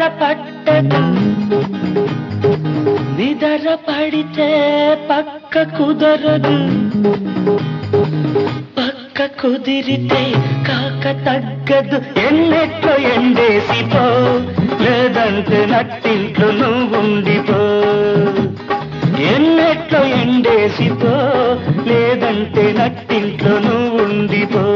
పట్టదు నిదర పడితే పక్క కుదరదు పక్క కుదిరితే కాక తగ్గదు ఎన్నెట్లో ఎండేసిపో లేదంటే నట్టింట్లో నువ్వుండిపో ఎన్నెట్లో ఎండేసిపో లేదంటే నట్టింట్లో నువ్వుండిపో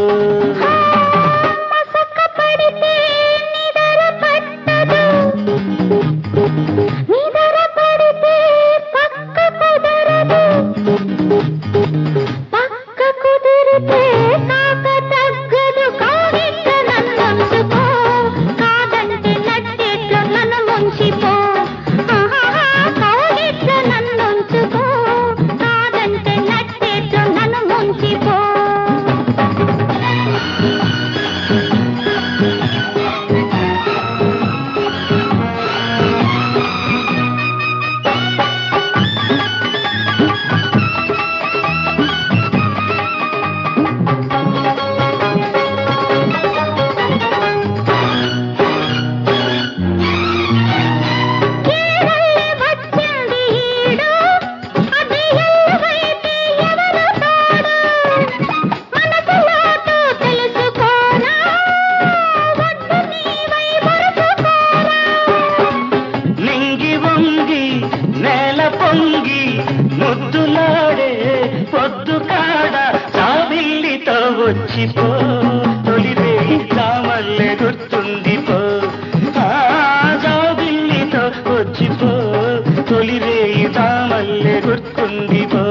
పొంగి ముద్దులాడే పొద్దు కాడ చావిల్లితో వచ్చిపో తొలిరే చామల్లె గుర్తుండిపో చావిల్లితో వచ్చిపో తొలిరే చామల్లె గుర్తుండిపో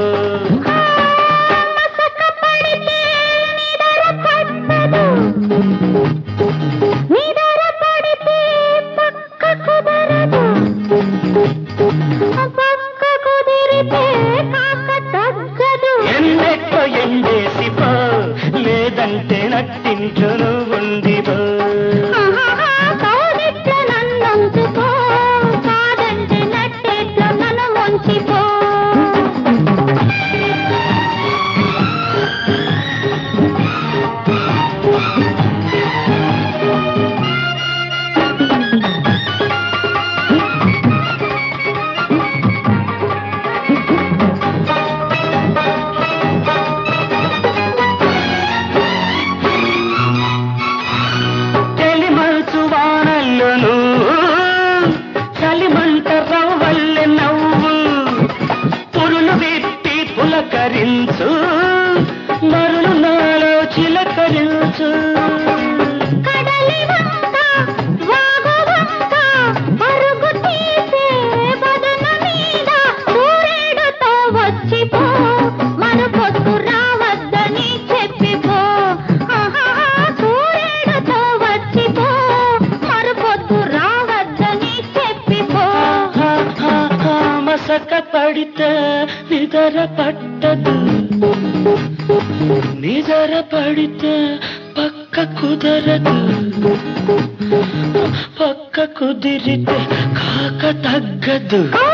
ఎన్నెట్లో ఎండేసిపో లేదంటే నట్టింట్లో నువ్వుండిపో చలిమంట రవ్వల్లె నవ్వు పురులు విప్పి పులకరించు మరులు నాలో చిలకరించు పడితే నిదర పట్టదు నిదర పడితే పక్క కుదరదు పక్క కుదిరితే కాక తగ్గదు